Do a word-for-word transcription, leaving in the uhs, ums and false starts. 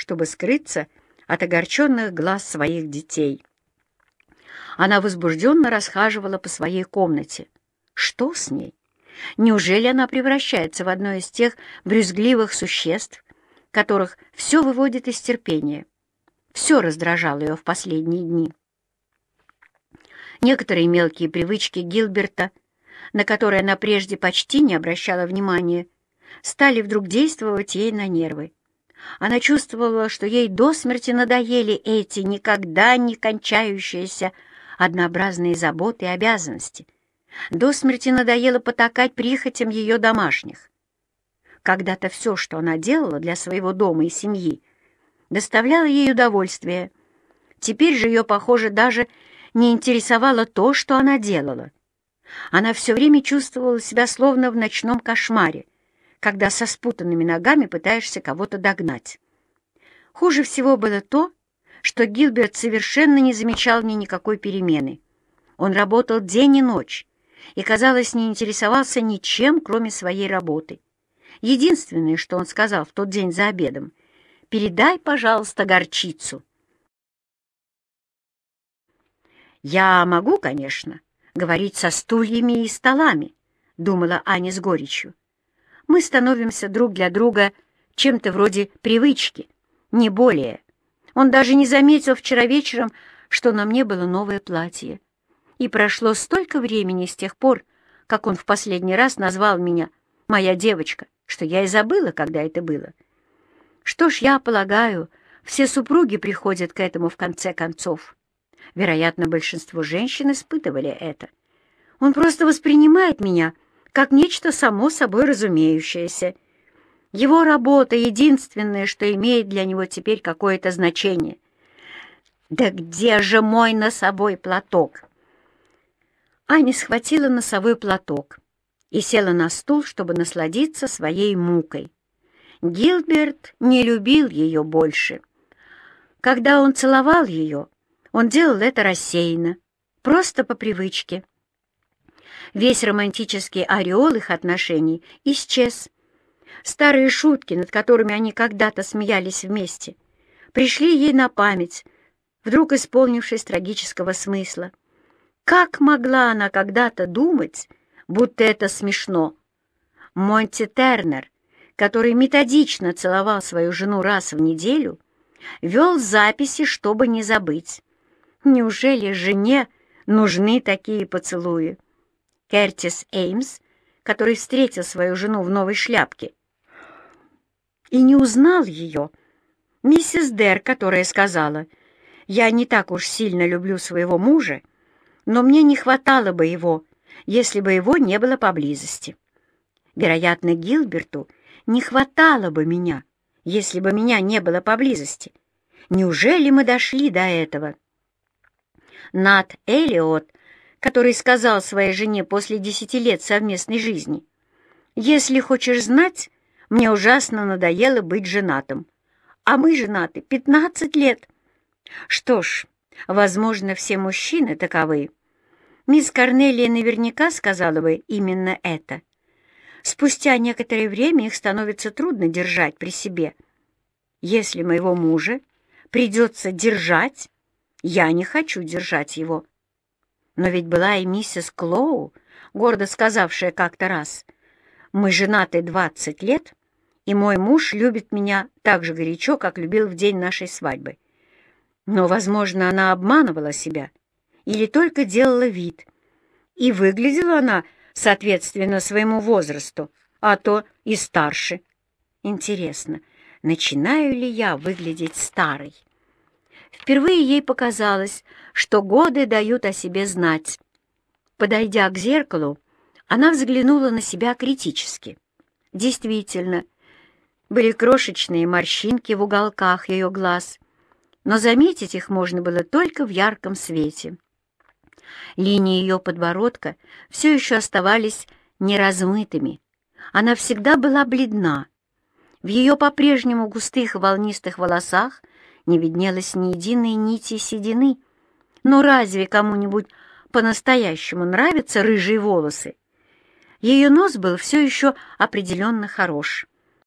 чтобы скрыться от огорченных глаз своих детей. Она возбужденно расхаживала по своей комнате. Что с ней? Неужели она превращается в одно из тех брюзгливых существ, которых все выводит из терпения? Все раздражало ее в последние дни. Некоторые мелкие привычки Гилберта, на которые она прежде почти не обращала внимания, стали вдруг действовать ей на нервы. Она чувствовала, что ей до смерти надоели эти никогда не кончающиеся однообразные заботы и обязанности. До смерти надоело потакать прихотям ее домашних. Когда-то все, что она делала для своего дома и семьи, доставляло ей удовольствие. Теперь же ее, похоже, даже не интересовало то, что она делала. Она все время чувствовала себя словно в ночном кошмаре, когда со спутанными ногами пытаешься кого-то догнать. Хуже всего было то, что Гилберт совершенно не замечал в ней никакой перемены. Он работал день и ночь и, казалось, не интересовался ничем, кроме своей работы. Единственное, что он сказал в тот день за обедом: «Передай, пожалуйста, горчицу». «Я могу, конечно, говорить со стульями и столами», — думала Аня с горечью. «Мы становимся друг для друга чем-то вроде привычки, не более. Он даже не заметил вчера вечером, что на мне было новое платье. И прошло столько времени с тех пор, как он в последний раз назвал меня «моя девочка», что я и забыла, когда это было. Что ж, я полагаю, все супруги приходят к этому в конце концов. Вероятно, большинство женщин испытывали это. Он просто воспринимает меня как нечто само собой разумеющееся. Его работа — единственное, что имеет для него теперь какое-то значение. Да где же мой носовой платок?» Аня схватила носовой платок и села на стул, чтобы насладиться своей мукой. Гилберт не любил ее больше. Когда он целовал ее, он делал это рассеянно, просто по привычке. Весь романтический ореол их отношений исчез. Старые шутки, над которыми они когда-то смеялись вместе, пришли ей на память, вдруг исполнившись трагического смысла. Как могла она когда-то думать, будто это смешно? Монти Тернер, который методично целовал свою жену раз в неделю, вел записи, чтобы не забыть. Неужели жене нужны такие поцелуи? Кертис Эймс, который встретил свою жену в новой шляпке и не узнал ее. Миссис Дэр, которая сказала: «Я не так уж сильно люблю своего мужа, но мне не хватало бы его, если бы его не было поблизости. Вероятно, Гилберту не хватало бы меня, если бы меня не было поблизости. Неужели мы дошли до этого?» Нат Эллиот, который сказал своей жене после десяти лет совместной жизни: «Если хочешь знать, мне ужасно надоело быть женатым, а мы женаты пятнадцать лет». Что ж, возможно, все мужчины таковы. Мисс Корнелия наверняка сказала бы именно это. Спустя некоторое время их становится трудно держать при себе. Если моего мужа придется держать, я не хочу держать его. Но ведь была и миссис Клоу, гордо сказавшая как-то раз: «Мы женаты двадцать лет, и мой муж любит меня так же горячо, как любил в день нашей свадьбы». Но, возможно, она обманывала себя или только делала вид. И выглядела она соответственно своему возрасту, а то и старше. Интересно, начинаю ли я выглядеть старой? Впервые ей показалось, что годы дают о себе знать. Подойдя к зеркалу, она взглянула на себя критически. Действительно, были крошечные морщинки в уголках ее глаз, но заметить их можно было только в ярком свете. Линии ее подбородка все еще оставались неразмытыми. Она всегда была бледна. В ее по-прежнему густых волнистых волосах не виднелось ни единой нити седины. Но разве кому-нибудь по-настоящему нравятся рыжие волосы? Ее нос был все еще определенно хорош.